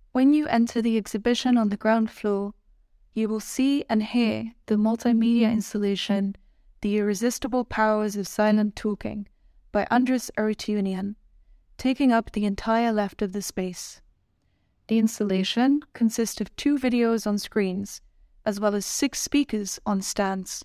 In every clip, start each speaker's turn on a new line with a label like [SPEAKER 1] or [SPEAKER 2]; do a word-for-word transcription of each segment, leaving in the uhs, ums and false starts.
[SPEAKER 1] When you enter the exhibition on the ground floor, you will see and hear the multimedia installation, The Irresistible Powers of Silent Talking, by Andris Arutyunian, taking up the entire left of the space. The installation consists of two videos on screens, as well as six speakers on stands.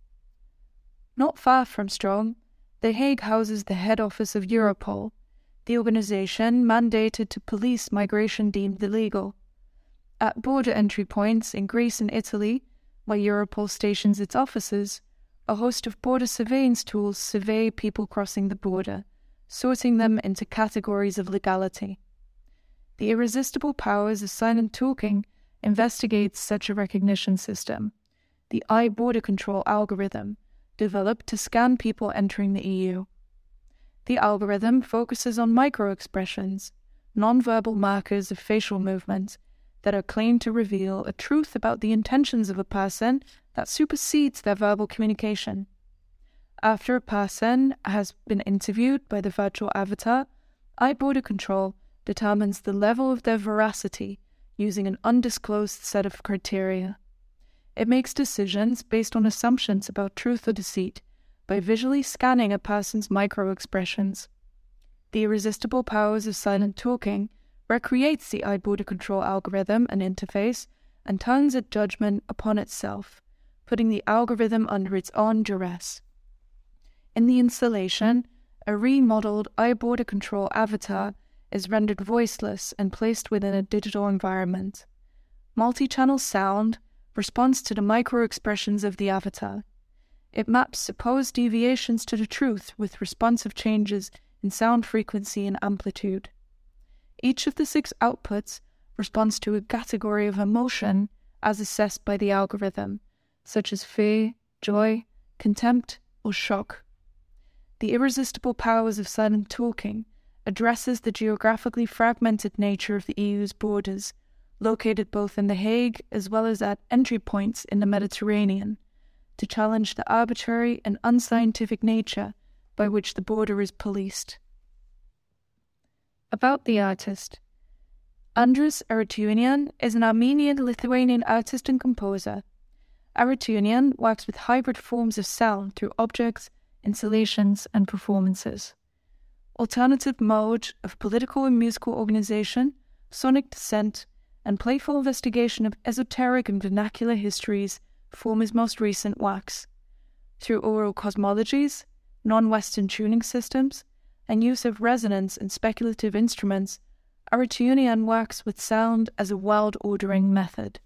[SPEAKER 1] Not far from Strong, The Hague houses the head office of Europol, the organization mandated to police migration deemed illegal. At border entry points in Greece and Italy, where Europol stations its offices, a host of border surveillance tools survey people crossing the border, sorting them into categories of legality. The Irresistible Powers of Silent Talking investigates such a recognition system, the eye border control algorithm, developed to scan people entering the E U. The algorithm focuses on micro-expressions, non-verbal markers of facial movement, that are claimed to reveal a truth about the intentions of a person that supersedes their verbal communication. After a person has been interviewed by the virtual avatar, eye border control determines the level of their veracity using an undisclosed set of criteria. It makes decisions based on assumptions about truth or deceit by visually scanning a person's micro-expressions. The Irresistible Powers of Silent Talking recreates the eye border control algorithm and interface and turns its judgment upon itself, putting the algorithm under its own duress. In the installation, a remodeled eye border control avatar is rendered voiceless and placed within a digital environment. Multi-channel sound responds to the micro-expressions of the avatar. It maps supposed deviations to the truth with responsive changes in sound frequency and amplitude. Each of the six outputs responds to a category of emotion as assessed by the algorithm, such as fear, joy, contempt, or shock. The Irresistible Powers of Silent Talking addresses the geographically fragmented nature of the E U's borders, located both in The Hague as well as at entry points in the Mediterranean, to challenge the arbitrary and unscientific nature by which the border is policed. About the artist. Andris Arutyunian is an Armenian-Lithuanian artist and composer. Arutyunian works with hybrid forms of sound through objects, installations, and performances. Alternative mode of political and musical organization, sonic descent, and playful investigation of esoteric and vernacular histories form his most recent works. Through oral cosmologies, non-Western tuning systems, and use of resonance and speculative instruments, Arutyunian works with sound as a world-ordering method.